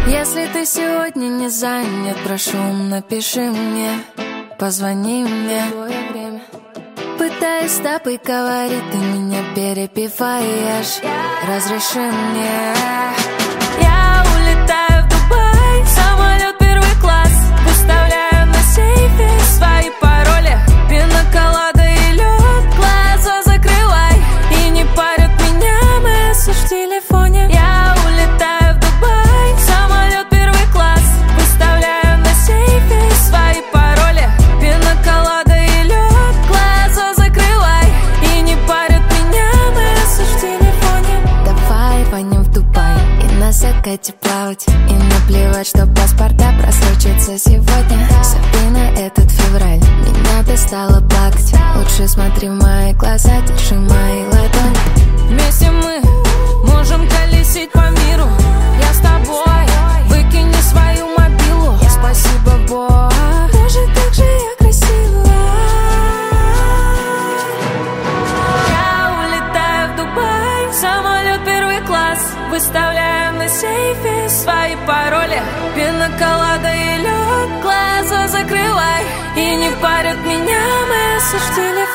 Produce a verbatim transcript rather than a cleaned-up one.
Если ты сегодня не занят, прошу, напиши мне, позвони мне. Пытаюсь с тобой говорить, ты меня перепеваешь. Разреши мне. Я улетаю в Дубай, самолет первый класс. Выставляю на сейфе свои пароли. Пиноколада и лед, глаза закрывай. И не парят меня месседж в телефоне. Я улетаю в Дубай, самолет первый класс. Выставляю на сейфе свои пароли. Пиноколада и лед, глаза закрывай. И не парят меня месседж в телефоне. Давай пойдем в Дубай и на закате плавать. И наплевать, что паспорта просрочатся сегодня. Сабина, этот февраль меня достало плакать. Лучше смотри в мои глаза, держи мои ладони. Вместе мы можем колесить по миру. Я с тобой, выкини свою мобилу. Спасибо, Бог, боже, как же я красива. Я улетаю в Дубай, самолет первый класс. Выставляю на сейфе свои пароли. Пиноколада и лед, глаза закрывай. И не парят меня месседж в телефоне.